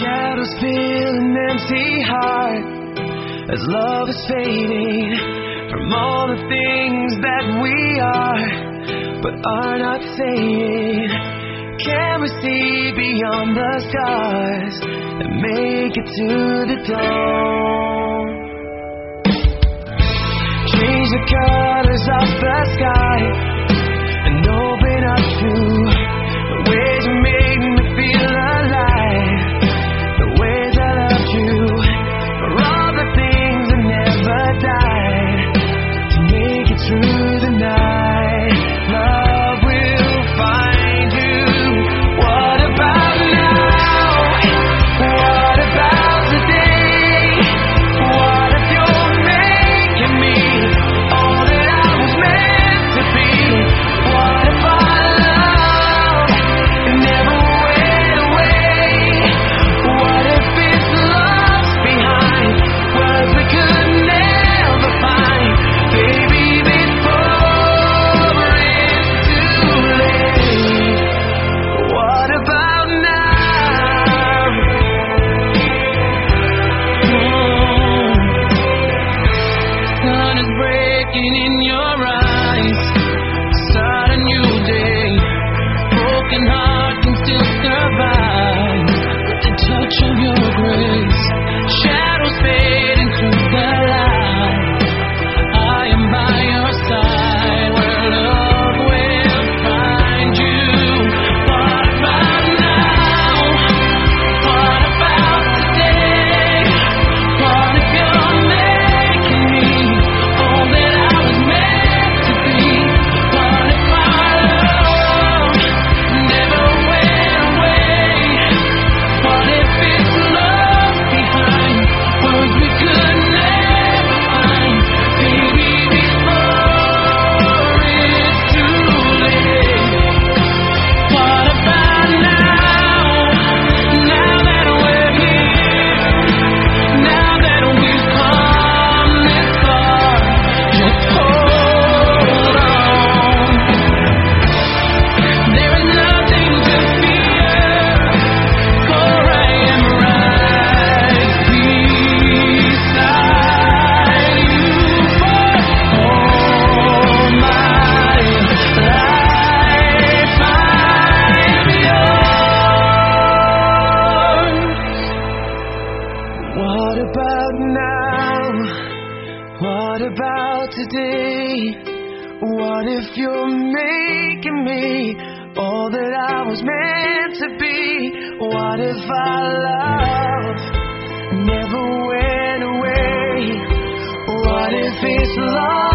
Shadows fill an empty heart as love is fading from all the things that we are but are not saying. Can we see beyond the stars and make it to the dawn? Change the colors of the sky and open up to the ways you made me feel alive, the ways I loved you, for all the things that never died, to make it through the night. Love will find you. What about now? What about today? What if you're making me all that I was meant to be? What if our love never went away? What if it's lost behind words we could never find? Baby, before it's too late. What about now? Sun is breaking in your eyes. Start a new day. Broken heart can still survive with the touch of your grace. Shadows fade into the light. I am by your side where love will find you. What about now? What about today? What if you're making me all that I was meant to be? What if our love never went away? What if it's lost behind words we could never find? Baby, before it's too late. What about now? Now that we're here, now that we've come this far, just hold on. There is nothing to fear, for I am right beside you for all my life. I'm yours. What about now? What about today? What if you're making me all that I was meant to be? What if our love never went away? What if it's lost